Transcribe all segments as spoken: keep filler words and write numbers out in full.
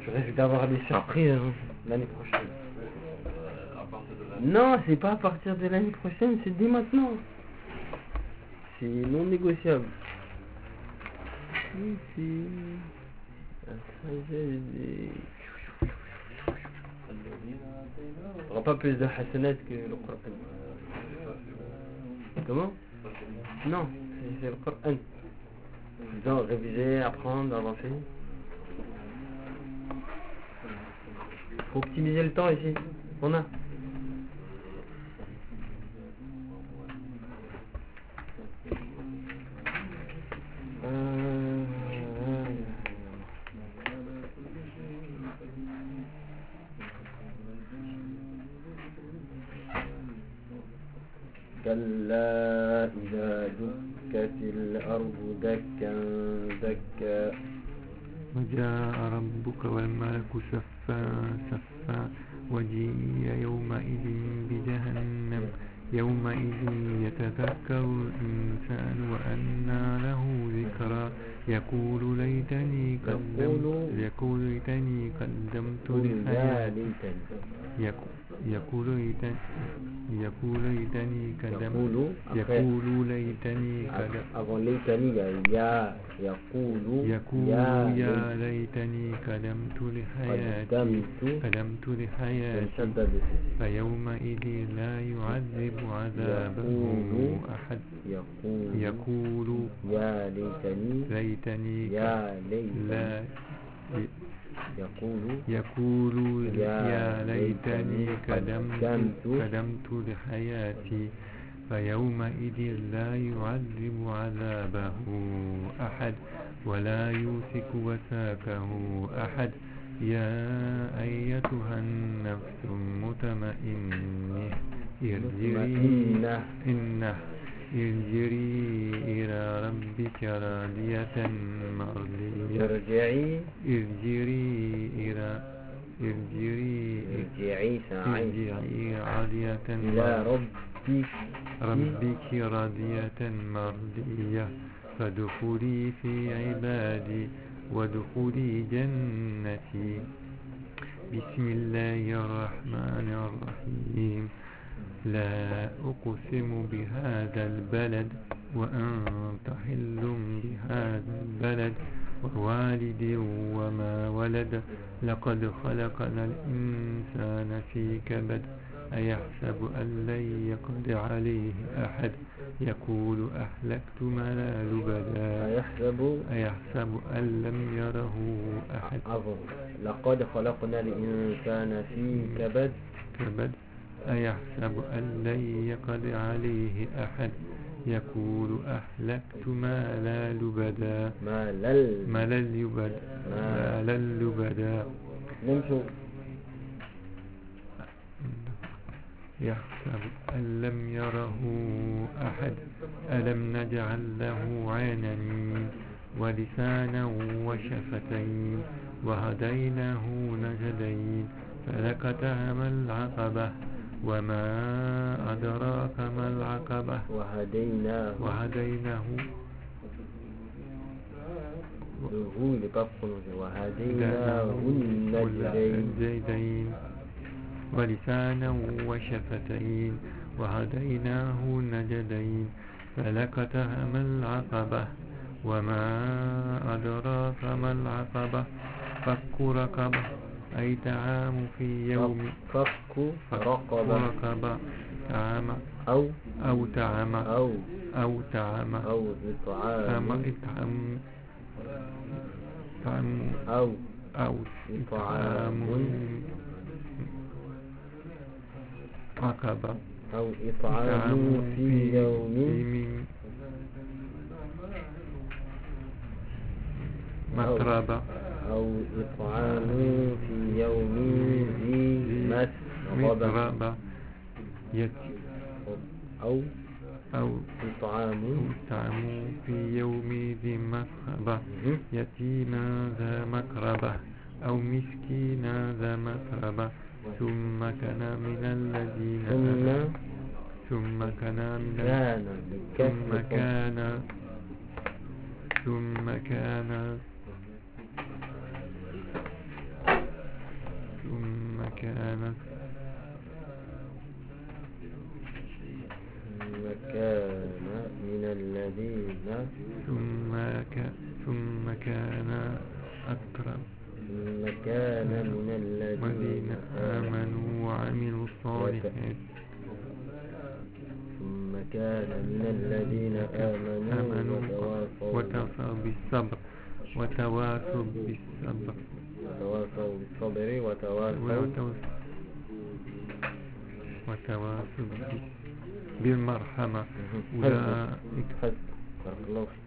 Je risque d'avoir des surprises hein, l'année prochaine. Non, c'est pas à partir de l'année prochaine, c'est dès maintenant. C'est non négociable. Ici, la tragédie. On n'aura pas plus de hasanat que le Coran. Comment? Non, c'est le Coran. Ils doivent réviser, apprendre, avancer. Faut optimiser le temps ici. On a. Euh... كلا إذا دكت الأرض دكا دكا وجاء ربك والملك صفا صفا وجيء يومئذ بجهنم يومئذ يتذكر الإنسان وأنى له ذكرى يقول ليتني قدمت يقول ليتني قدمت لحياتي يقول ليتني يقول ليتني قدمت يقول ليتني قدمت avant ليتني يا يقول يقول يا ليتني قدمت لحياتي قدمت لحياتي فيومئذ لا يعذب عذابه أحد يقول يا ليتني ليتني يا لا يقول يقول يا ليتني قدمت قدمت لحياتي فيومئذ لا يعذب عذابه أحد ولا يوثق وثاقه أحد يا أيتها النفس المطمئنة ارجعي إنه ارجعي إلى ربك راضية مرضية ارجعي ارجعي إلى ارجعي ارجعي ارجعي راضية إلى ربك ربك راضية مرضية فادخلي في عبادي وادخلي جنتي بسم الله الرحمن الرحيم لا أقسم بهذا البلد وأنت حل بهذا البلد ووالد وما ولد لقد خلقنا الإنسان في كبد أيحسب أن لن يقدر عليه أحد يقول أهلكت مالا لبدا أيحسب أيحسب أن لم يره أحد لقد خلقنا الإنسان في كبد كبد أيحسب أن لن يقدر عليه أحد يقول أهلكت مالا لبدا مالا لبدا مالا لبدا يحسب أن لم يره أحد ألم نجعل له عينين ولسانا وشفتين وهديناه نجدين فلقتهم العقبة وما أدراك ما العقبة وهديناه وهديناه وهديناه النجدين ولسانا وشفتين وهديناه النجدين فلقتهم العقبة وما أدراك ما العقبة فك رقبة أي طعام في يوم فك رقبة طعام أو أو طعام أو أو طعام أو إطعام إطعام طعام أو أو إطعام عقبة أو إطعام في يوم متربة أو إطعام في يوم ذي مسغبة أو أو إطعام إطعام في يوم ذي مسغبة يتيما ذا مقربة أو مسكينا ذا متربة ثم كان من الذين ثم كان من ثم كان ثم كان كان أكرم ثم كان من الذين الذين آمنوا وعملوا الصالحات ثم كان من الذين آمنوا آمنوا وتواصوا وتواصوا بالصبر وتواصوا بالصبر وتواصوا بالصبر وتواصوا وتواصوا وتواصوا بال- بالمرحمة أولئك حسب. بارك الله فيك.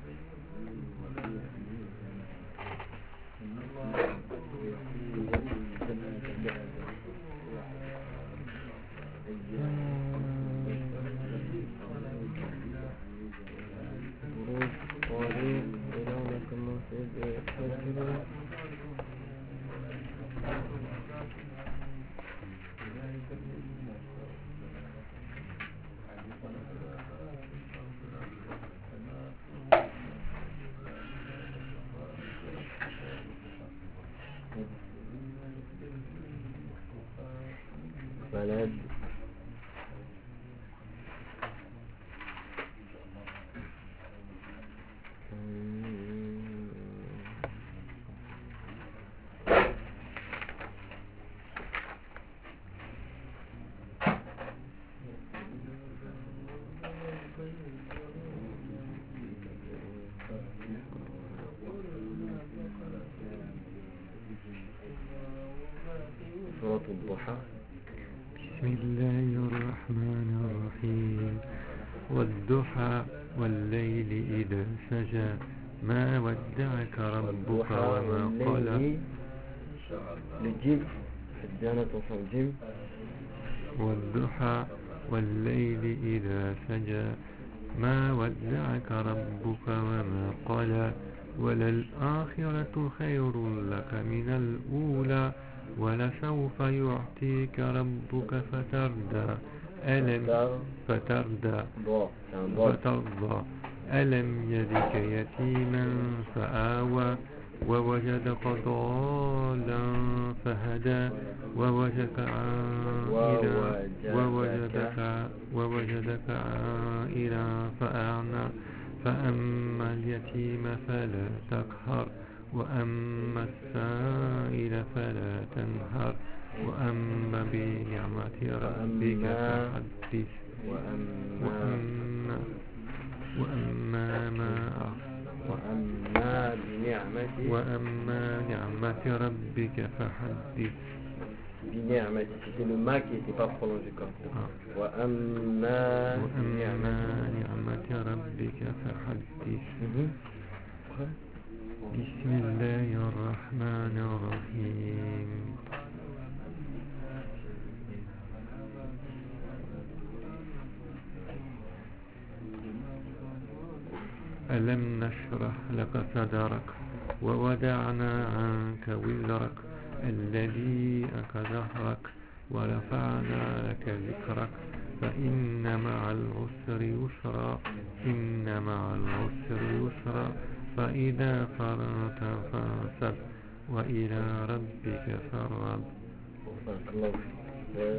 بروز طريق إلى هناك موسيقى يحتاج بلد سورة الضحى. بسم الله الرحمن الرحيم والضحى والليل إذا سجى ما ودعك ربك وما قلى للجيم الدانة توصل الجيم. والضحى والليل إذا سجى ما ودعك ربك وما قلى وللآخرة خير لك من الأولى ولسوف يعطيك ربك فترضى ألم فترضى فترضى ألم يجدك يتيما فآوى ووجدك ضالا فهدى ووجدك عائلا ووجدك ووجدك عائلا فأعنى فأما اليتيم فلا تقهر وأما السائل فلا تنهر وأما بنعمة ربك فحدث وأما وأما ما وأما بنعمة وأما نعمة ربك فحدث. بنعمة c'était le ma qui n'était pas prolongé comme ça. وأما وأما نعمة ربك فحدث. بسم الله الرحمن الرحيم ألم نشرح لك صدرك ووضعنا عنك وزرك الذي أنقض ظهرك ورفعنا لك ذكرك فإن مع العسر يسرا إن مع العسر يسرا فإذا فرغت فانصب وإلى ربك فارغب. بارك الله فيك.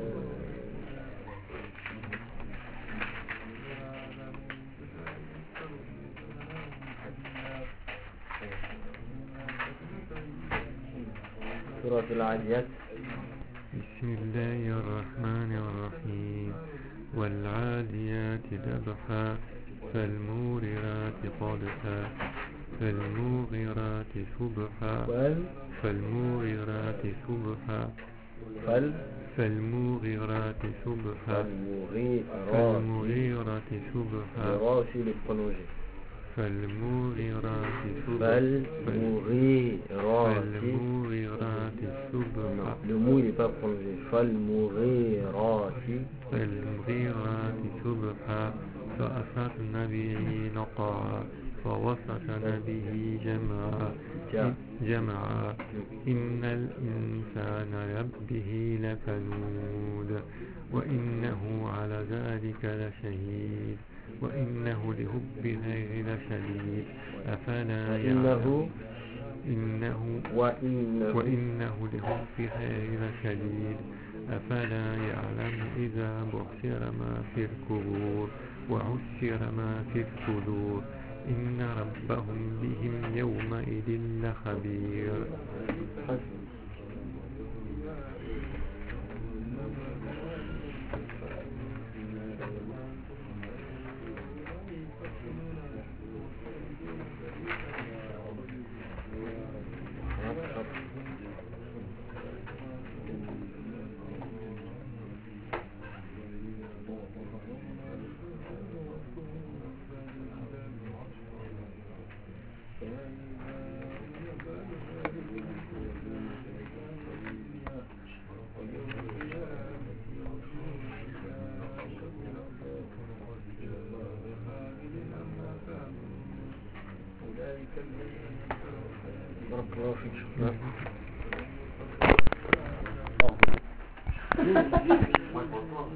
سورة العاديات. بسم الله الرحمن الرحيم والعاديات ضبحا فالموريات قدحا فالمغيرات صبحا فالمغيرات صبحا فال فالمغيرات صبحا فالمغيرات صبحا فالمغيرات صبحا فالمغيرات صبحا. Le mot il n'est pas prolongé. فالمغيرات فالمغيرات صبحا فأثرن به نقعا فوسطن به جمعا جمعا إن الإنسان لربه لكنود وإنه على ذلك لشهيد وإنه لحب الخير لشديد أفلا يعلم إنه وإنه, وإنه لحب الخير لشديد أفلا يعلم إذا بعثر ما في القبور وعسر ما في الصدور إن ربهم بهم يومئذ لخبير. بارك الله فيك. شكرا.